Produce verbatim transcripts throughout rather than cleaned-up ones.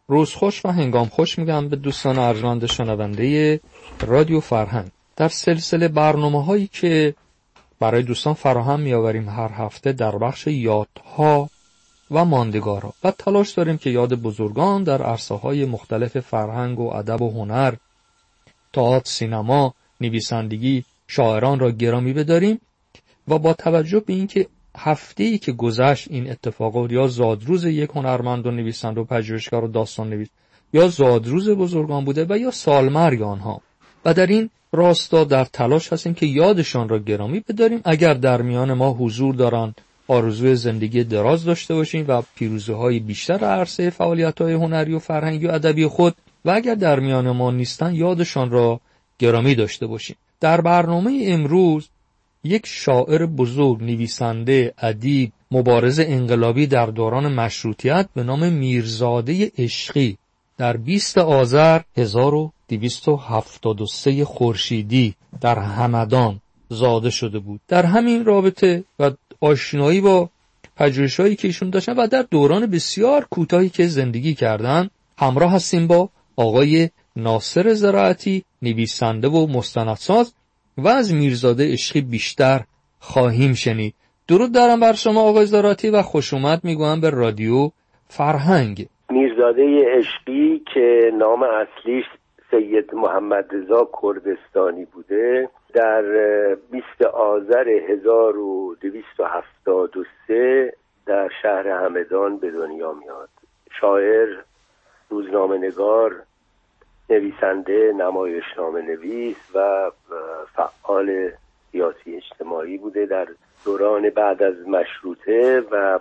روز خوش و هنگام خوش میگم به دوستان ارجمند شنونده رادیو فرهنگ. در سلسله برنامه‌هایی که برای دوستان فراهم می‌آوریم هر هفته در بخش یادها و ماندگارها و تلاش داریم که یاد بزرگان در عرصه‌های مختلف فرهنگ و ادب و هنر، تئاتر، سینما، نویسندگی، شاعران را گرامی بداریم و با توجه به اینکه هفته‌ای که گذشت این اتفاقات یا زادروز یک هنرمند و نویسنده و پژوهشگر و داستان نویس یا زادروز بزرگان بوده و یا سالمرگ آنها و در این راستا در تلاش هستیم که یادشان را گرامی بداریم. اگر در میان ما حضور دارند، آرزوی زندگی دراز داشته باشیم و پیروزی‌های بیشتر در عرصه فعالیت‌های هنری و فرهنگی و ادبی خود و اگر در میان ما نیستند یادشان را گرامی داشته باشیم. در برنامه امروز یک شاعر بزرگ، نویسنده، ادیب، مبارز انقلابی در دوران مشروطیت به نام میرزاده عشقی در بیست آذر هزار و دویست و هفتاد و سه خورشیدی در همدان زاده شده بود. در همین رابطه و آشنایی با پژوهش‌هایی که ایشون داشتن و در دوران بسیار کوتاهی که زندگی کردن همراه هستیم با آقای ناصر زراعتی، نویسنده و مستندساز، و از میرزاده عشقی بیشتر خواهیم شنید. درود دارم بر شما آقای زراعتی و خوش اومد میگویم به رادیو فرهنگ. میرزاده عشقی که نام اصلیش سید محمد رضا کردستانی بوده در بیست آذر هزار و دویست و هفتاد و سه در شهر همدان به دنیا میاد. شاعر، روزنامه‌نگار، نویسنده، نمایشنامه نویس و فعال سیاسی اجتماعی بوده. در دوران بعد از مشروطه و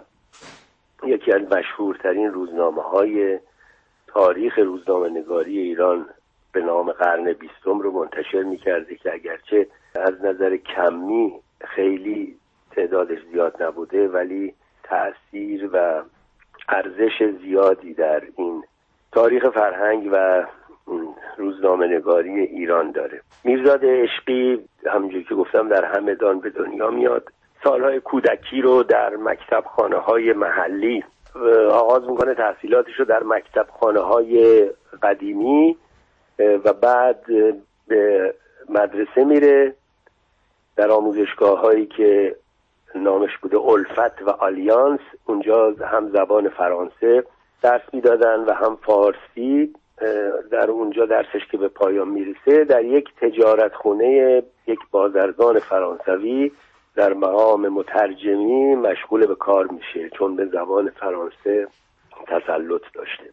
یکی از مشهورترین روزنامه‌های تاریخ روزنامه‌نگاری ایران به نام قرن بیستم رو منتشر می‌کرده که اگرچه از نظر کمی خیلی تعدادش زیاد نبوده ولی تأثیر و ارزش زیادی در این تاریخ فرهنگ و روزنامه نگاری ایران داره. میرزاده عشقی همونجوری که گفتم در همدان به دنیا میاد. سالهای کودکی رو در مکتب خانه های محلی آغاز میکنه، تحصیلاتش رو در مکتب خانه های قدیمی و بعد به مدرسه میره در آموزشگاه هایی که نامش بوده الفت و آلیانس. اونجا هم زبان فرانسه درس میدادن و هم فارسی. در اونجا درسش که به پایان میرسه در یک تجارت خونه یک بازرگان فرانسوی در مقام مترجمی مشغول به کار میشه چون به زبان فرانسه تسلط داشته.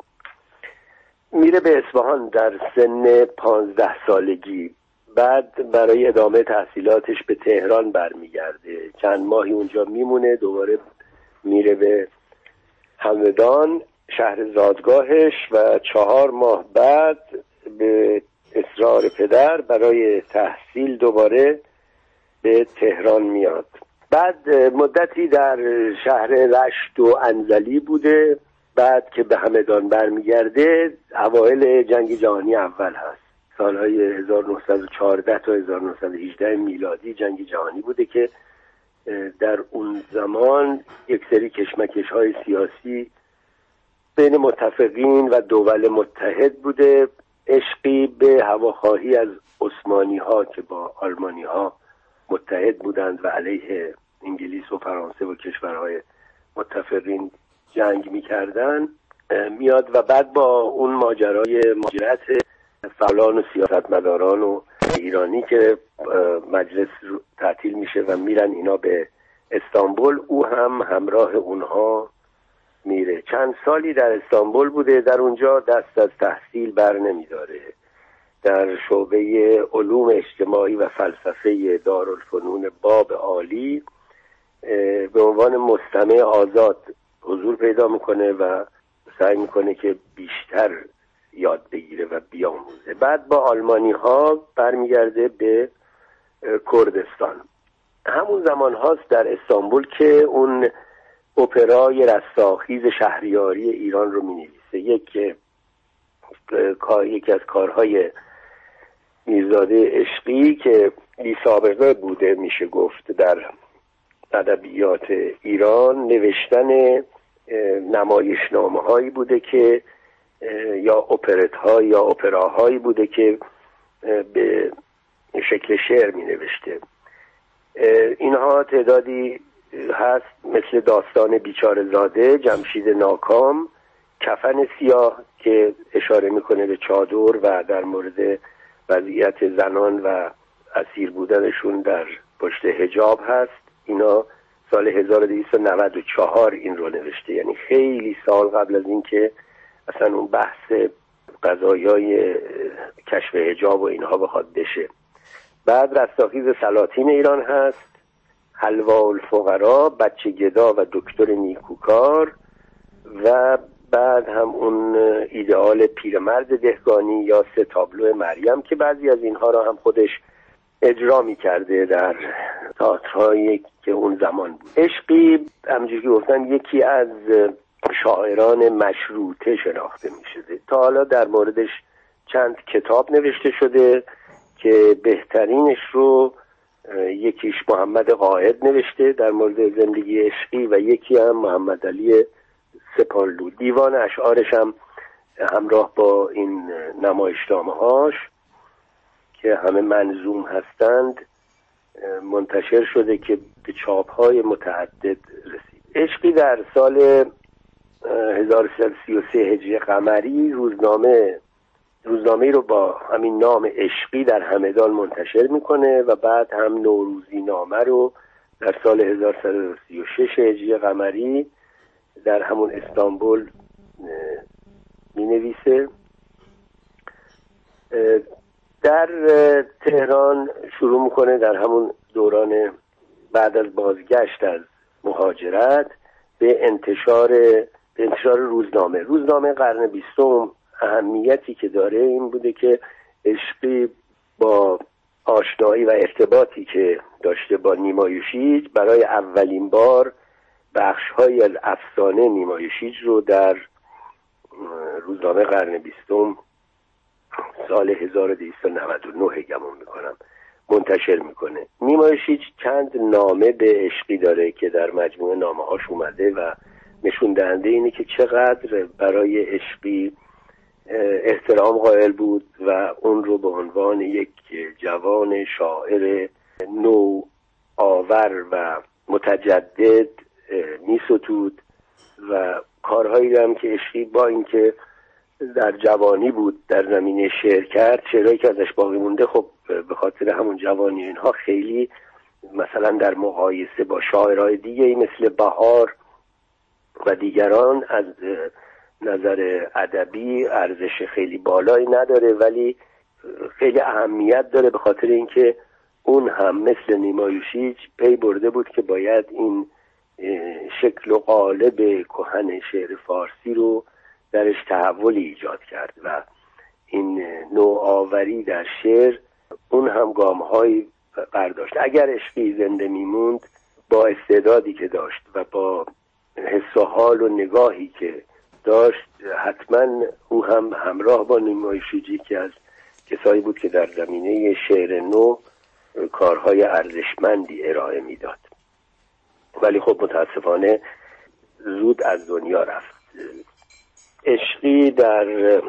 میره به اصفهان در سن پانزده سالگی. بعد برای ادامه تحصیلاتش به تهران برمیگرده، چند ماهی اونجا میمونه، دوباره میره به همدان شهر زادگاهش و چهار ماه بعد به اصرار پدر برای تحصیل دوباره به تهران میاد. بعد مدتی در شهر رشت و انزلی بوده. بعد که به همدان برمیگرده اوایل جنگ جهانی اول هست، سالهای هزار و نهصد و چهارده تا هزار و نهصد و هجده میلادی جنگ جهانی بوده که در اون زمان یک سری کشمکش های سیاسی بین متفقین و دول متحد بوده. عشقی به هواخواهی از عثمانی ها که با آلمانی ها متحد بودند و علیه انگلیس و فرانسه و کشورهای متفقین جنگ میکردن میاد و بعد با اون ماجرای مهاجرت فعالان و سیاستمداران و ایرانی که مجلس تعطیل میشه و میرن اینا به استانبول، او هم همراه اونها میره. چند سالی در استانبول بوده، در اونجا دست از تحصیل بر نمیداره. در شعبه علوم اجتماعی و فلسفه دارالفنون باب عالی به عنوان مستمع آزاد حضور پیدا میکنه و سعی میکنه که بیشتر یاد بگیره و بیاموزه. بعد با آلمانی ها برمیگرده به کردستان. همون زمان هاست در استانبول که اون اپرای رستاخیز شهریاری ایران رو می نویسه. یک یکی از کارهای میرزاده عشقی که بی سابقه بوده میشه گفت در ادبیات ایران، نوشتن نمایشنامه هایی بوده که یا اپرت ها یا اپراهایی بوده که به شکل شعر می نوشته. اینها تعدادی هست مثل داستان بیچاره زاده، جمشید ناکام، کفن سیاه که اشاره میکنه به چادر و در مورد وضعیت زنان و اسیر بودنشون در پشت حجاب هست. اینا سال هزار و دویست و نود و چهار این رو نوشته، یعنی خیلی سال قبل از این که اصلا اون بحث قضایای کشف حجاب و اینها بخواد بشه. بعد رستاخیز سلاطین ایران هست، حلوا الفقرا، بچه گدا و دکتر نیکوکار، و بعد هم اون ایدئال پیرمرد دهقانی یا سه تابلو مریم که بعضی از اینها را هم خودش اجرا می کرده در تئاترهایی که اون زمان بود. عشقی همونجوری که گفتم یکی از شاعران مشروطه شناخته می شده. تا حالا در موردش چند کتاب نوشته شده که بهترینش رو یکیش محمد قائد نوشته در مورد زندگی عشقی و یکی هم محمد علی سپاهلو. دیوان اشعارش هم همراه با این نمایشنامه هاش که همه منظوم هستند منتشر شده که به چاپ های متعدد رسید. عشقی در سال هزار و سیصد و سی و سه هجری قمری روزنامه روزنامه رو با همین نام عشقی در همدان منتشر میکنه و بعد هم نوروزی نامه رو در سال هزار و سیصد و سی و شش هجری قمری در همون استانبول می نویسه. در تهران شروع میکنه در همون دوران بعد از بازگشت از مهاجرت به انتشار به انتشار روزنامه. روزنامه قرن بیستم اهمیتی که داره این بوده که عشقی با آشنایی و ارتباطی که داشته با نیما یوشیج برای اولین بار بخش‌هایی از افسانه نیما یوشیج رو در روزنامه قرن بیستم سال هزار و دویست و نود و نه گمان میکنم منتشر میکنه. نیما یوشیج چند نامه به عشقی داره که در مجموعه نامه هاش اومده و نشون دهنده اینه که چقدر برای عشقی احترام قائل بود و اون رو به عنوان یک جوان شاعر نو آور و متجدد می ستود و کارهایی هم که عشقی با اینکه در جوانی بود در زمینه شعر کرد، شعرهایی که ازش باقی مونده خب به خاطر همون جوانی اینها خیلی مثلا در مقایسه با شاعرای دیگه مثل بهار و دیگران از نظر ادبی ارزش خیلی بالایی نداره، ولی خیلی اهمیت داره به خاطر اینکه اون هم مثل نیما یوشیج پی برده بود که باید این شکل و قالب کهن شعر فارسی رو درش تحولی ایجاد کرد و این نوآوری در شعر اون هم گام‌هایی برداشت. اگر عشقی زنده میموند با استعدادی که داشت و با حس و حال و نگاهی که داشت حتما او هم همراه با نیما یوشیجی که از کسایی بود که در زمینه شعر نو کارهای ارزشمندی ارائه میداد، ولی خب متاسفانه زود از دنیا رفت. عشقی در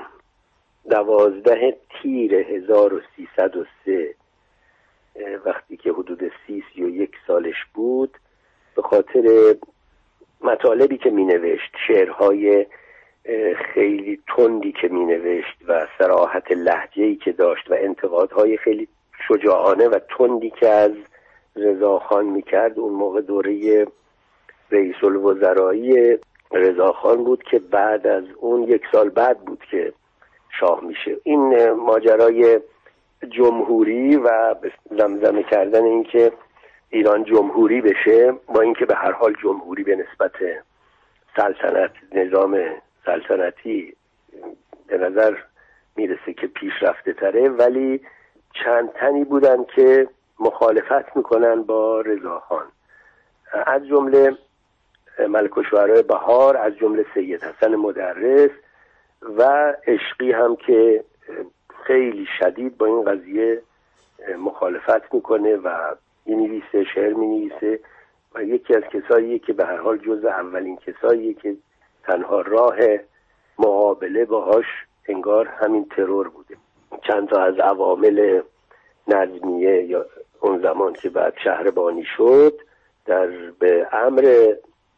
دوازده تیر هزار و سیصد و سه وقتی که حدود سی سی و یک سالش بود به خاطر مطالبی که می نوشت، شعرهای خیلی تندی که می نوشت و صراحت لهجه‌ای که داشت و انتقادهای خیلی شجاعانه و تندی که از رضاخان می کرد، اون موقع دوره رئیس الوزرایی رضاخان بود که بعد از اون یک سال بعد بود که شاه میشه. این ماجرای جمهوری و زمزمه کردن این که ایران جمهوری بشه، با اینکه به هر حال جمهوری به نسبت سلطنت نظام سلطنتی به نظر میرسه که پیشرفته تره، ولی چند تنی بودن که مخالفت میکنن با رضاخان، از جمله ملک الشعراء بهار، از جمله سید حسن مدرس و عشقی هم که خیلی شدید با این قضیه مخالفت میکنه و می‌نویسه، شعر می‌نویسه و یکی از کساییه که به هر حال جزء اولین کساییه که تنها راه مقابله باهاش انگار همین ترور بوده. چند تا از عوامل نظمیه یا اون زمان که بعد شهربانی شد در به امر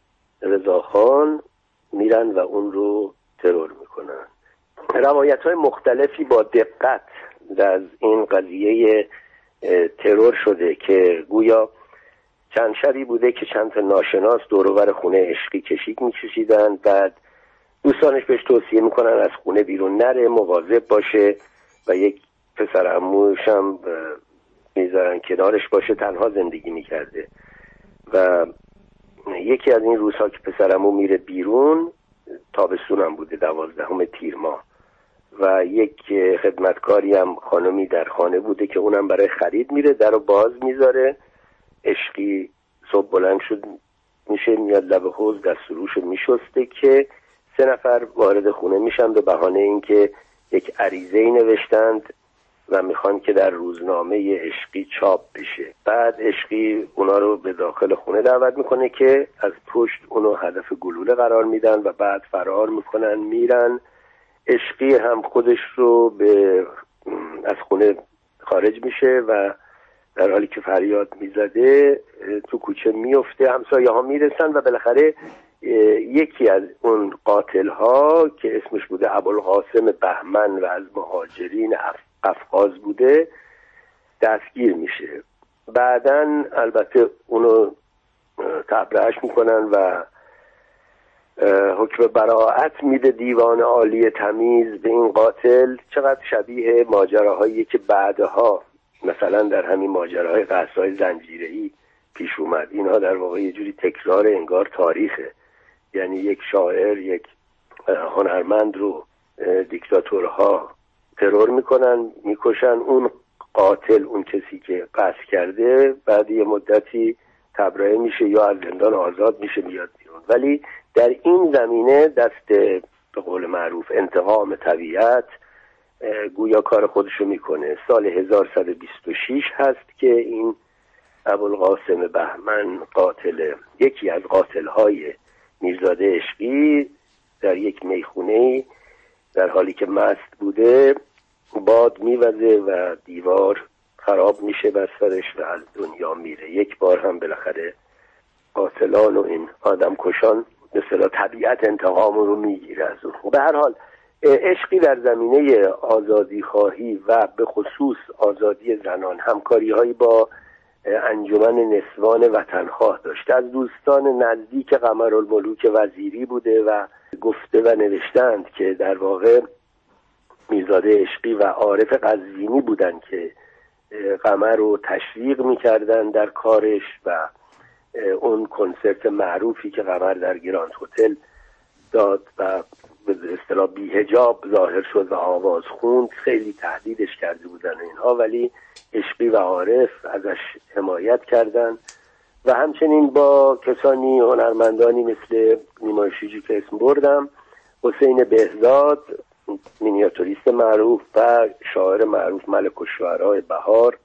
رضاخان میرن و اون رو ترور میکنن. روایت های مختلفی با دقت از این قضیه ترور شده که گویا چند شبی بوده که چند تا ناشناس دور و بر خونه عشقی کشیک میکشیدن، بعد دوستانش بهش توصیه میکنن از خونه بیرون نره، مواظب باشه و یک پسر عموش هم میذارن کنارش باشه، تنها زندگی میکرده و یکی از این روزها که پسر عمو میره بیرون، تابستون هم بوده، دوازدهم تیر ماه، و یک خدمتکاری هم خانمی در خانه بوده که اونم برای خرید میره، در رو باز میذاره. عشقی صبح بلند شد میشه میاد لب حوض دست و روش میشسته که سه نفر وارد خونه میشن به بهانه اینکه یک عریضه‌ای نوشتند و میخوان که در روزنامه عشقی چاپ بشه. بعد عشقی اونا رو به داخل خونه دعوت میکنه که از پشت اونو هدف گلوله قرار میدن و بعد فرار میکنن میرن. عشقی هم خودش رو به از خونه خارج میشه و در حالی که فریاد میزده تو کوچه میفته، همسایه ها میرسن و بالاخره یکی از اون قاتل ها که اسمش بوده ابوالقاسم بهمن و از مهاجرین قفقاز بوده دستگیر میشه. بعدن البته اونو تبرئه‌اش میکنن و حکم براءت میده دیوان عالی تمیز به این قاتل. چقدر شبیه ماجراهایی که بعدها مثلا در همین ماجراهای قصرهای زنجیره‌ای پیش اومد. اینها در واقع یه جوری تکرار انگار تاریخه، یعنی یک شاعر، یک هنرمند رو دیکتاتورها ترور میکنن، میکشن، اون قاتل، اون کسی که قصد کرده بعد یه مدتی تبرئه میشه یا از زندان آزاد میشه میاد بیرون. ولی در این زمینه دست به قول معروف انتقام طبیعت گویا کار خودشو میکنه. سال هزار و صد و بیست و شش هست که این ابوالقاسم بهمن قاتل، یکی از قاتل‌های میرزاده عشقی، در یک میخونه در حالی که مست بوده باد میوزه و دیوار خراب میشه بر سرش و از دنیا میره. یک بار هم بالاخره قاتلان و این آدم کشان به اصطلاح طبیعت انتقام رو میگیره از اون. به هر حال عشقی در زمینه آزادی خواهی و به خصوص آزادی زنان همکاری هایی با انجمن نسوان وطنخواه داشته. از دوستان نزدیک قمرالملوک وزیری بوده و گفته و نوشتند که در واقع میرزاده عشقی و عارف قزوینی بودند که قمر رو تشویق میکردن در کارش و اون کنسرت معروفی که قمر در گراند هتل داد و به اصطلاح بی‌حجاب ظاهر شد و آواز خوند، خیلی تهدیدش کرده بودن اینها، ولی عشقی و عارف ازش حمایت کردن و همچنین با کسانی هنرمندانی مثل نیمایشیجی که اسم بردم، حسین بهزاد مینیاتوریست معروف و شاعر معروف ملک الشعراء بهار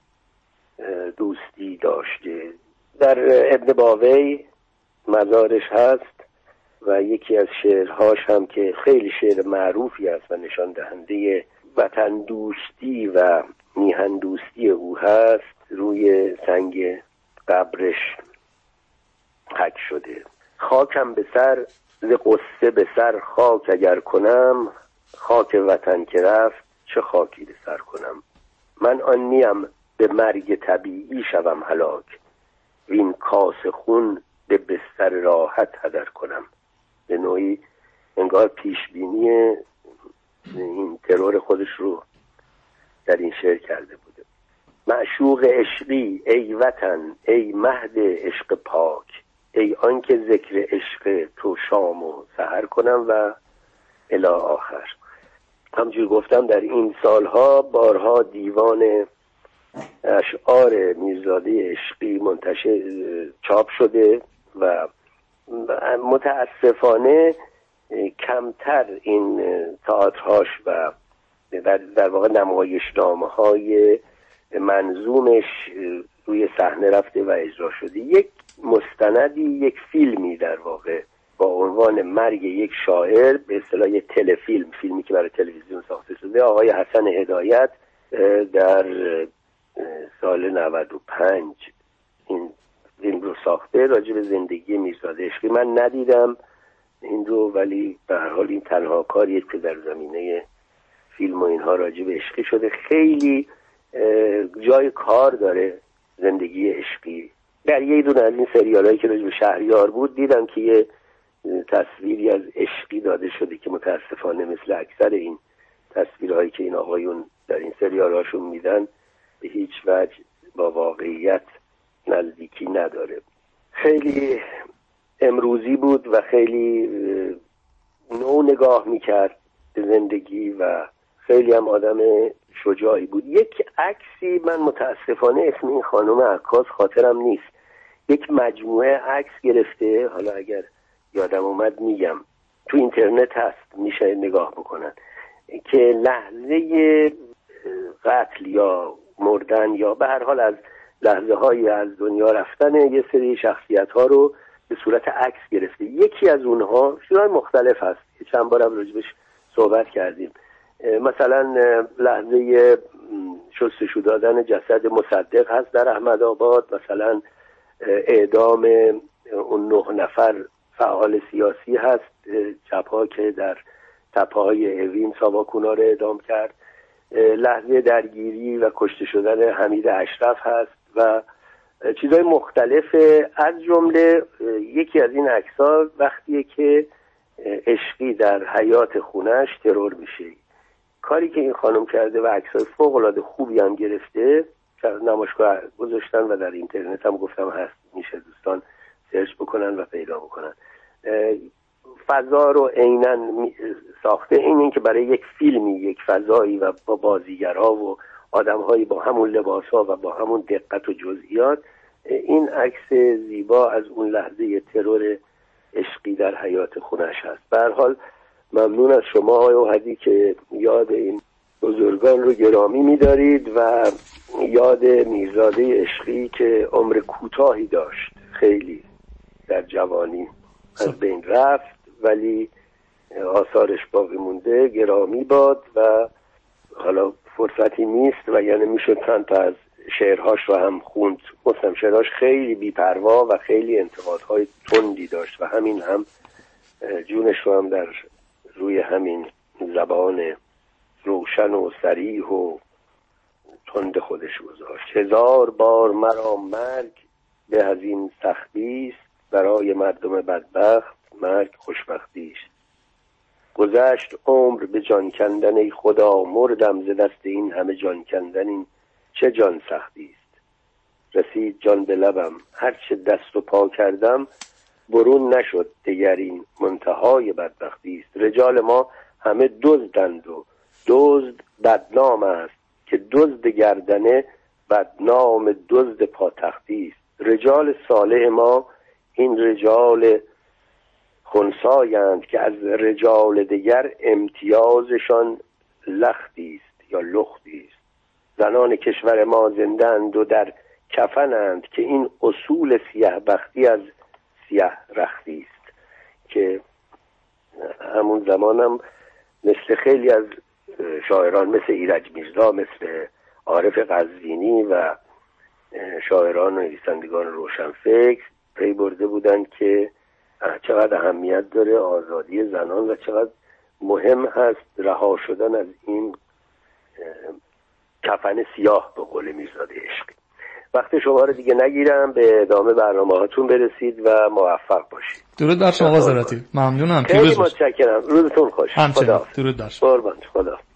دوستی داشته. در ابن باوی مزارش هست و یکی از شعرهاش هم که خیلی شعر معروفی است و نشان دهنده وطن دوستی و میهن دوستی او هست، روی سنگ قبرش حک شده: خاکم به سر ز قصه به سر خاک اگر کنم، خاک وطن که رفت چه خاکی به سر کنم. من آن نیم به مرگ طبیعی شوم هلاک، وین کاس خون به بستر راحت هدر کنم. به نوعی انگار پیشبینی این ترور خودش رو در این شعر کرده بوده. معشوق عشقی ای وطن ای مهد عشق پاک، ای آن که ذکر عشق تو شام و سحر کنم و الی آخر. همجور گفتم در این سالها بارها دیوان اشعار میرزاده عشقی منتشر چاپ شده و متاسفانه کمتر این تئاترهاش و در واقع نمایشنامه‌های منظومش روی صحنه رفته و اجرا شده. یک مستندی، یک فیلمی در واقع با عنوان مرگ یک شاعر، به اصطلاح یک تلفیلم، فیلمی که برای تلویزیون ساخته شده، آقای حسن هدایت در سال نود و پنج این فیلم رو ساخته راجع به زندگی میرزاده عشقی. من ندیدم این رو، ولی به هر حال این تنها کاریه که در زمینه فیلم و اینها راجع به عشقی شده. خیلی جای کار داره زندگی عشقی. در یه دونه از این سریالایی که راجع به شهریار بود دیدم که یه تصویری از عشقی داده شده که متاسفانه مثل اکثر این تصویرهایی که این آقایون در این سریالاشون میدن به هیچ وجه با واقعیت نزدیکی نداره. خیلی امروزی بود و خیلی نو نگاه میکرد به زندگی و خیلی هم آدم شجاعی بود. یک عکسی من متاسفانه اسم این خانم عکاس خاطرم نیست، یک مجموعه عکس گرفته، حالا اگر یادم اومد میگم، تو اینترنت هست میشه نگاه بکنن، که لحظه قتل یا مردن یا به هر حال از لحظه های از دنیا رفتن یه سری شخصیت ها رو به صورت عکس گرفته. یکی از اونها شیوه مختلف هست، چند بارم راجبش صحبت کردیم، مثلا لحظه شستشو دادن جسد مصدق هست در احمدآباد، مثلا اعدام اون نه نفر فعال سیاسی هست چپ‌ها که در تپه‌های اوین ساواکونا رو اعدام کرد، لحظه درگیری و کشته شدن حمید اشرف هست و چیزهای مختلف. از جمله یکی از این عکس‌ها وقتیه که عشقی در حیات خونش ترور میشه. کاری که این خانم کرده و عکس‌های فوق‌العاده خوبی هم گرفته، نمایشگاه گذاشتن و در اینترنت هم گفتم هست، میشه دوستان سرچ بکنن و پیدا بکنن. فضا رو عیناً ساخته، این این که برای یک فیلمی یک فضایی و با بازیگرها و آدم‌هایی با همون لباس‌ها و با همون دقت و جزئیات، این عکس زیبا از اون لحظه ترور عشقی در حیات خونش هست. به هر حال ممنون از شما آقای اوحدی که یاد این بزرگان رو گرامی می‌دارید و یاد میرزاده عشقی که عمر کوتاهی داشت، خیلی در جوانی از بین رفت ولی آثارش باقی مونده، گرامی باد و حالا فرصتی نیست و یعنی میشد چند تا از شعرهاش رو هم خوند. گفتم شعرهاش خیلی بی‌پروا و خیلی انتقادهای تندی داشت و همین هم جونش رو هم در روی همین زبان روشن و صریح و تند خودش گذاشت. هزار بار مرا مرگ به از این سختی است، برای مردم بدبخت مرگ خوشبختی است. گذشت عمر به جان کندن ای خدا، مردم ز دست این همه جان کندن، این چه جان سختی است. رسید جان به لبم هرچه دست و پا کردم، برون نشد دگر این منتهای بدبختی است. رجال ما همه دزدند و دزد بدنام است، که دزد گردنه بدنام دزد پاتختی است. رجال صالح ما این رجال خنثایند، که از رجال دیگر امتیازشان لختی است یا لختی است. زنان کشور ما زندند و در کفنند، که این اصول سیاه بختی از سیاه رختی است. که همون زمانم مثل خیلی از شاعران مثل ایرج میرزا، مثل عارف قزوینی و شاعران و نویسندگان روشنفکر پی برده بودند که چقدر اهمیت داره آزادی زنان و چقدر مهم هست رها شدن از این کفن سیاه به قول میرزاده عشقی. وقت شما رو دیگه نگیرم، به ادامه برنامه هاتون برسید و موفق باشید. درود بر شما حضراتی. ممنونم. خیلی متشکرم. روزتون خوش. خدا. درود بر شما. قربان خدا.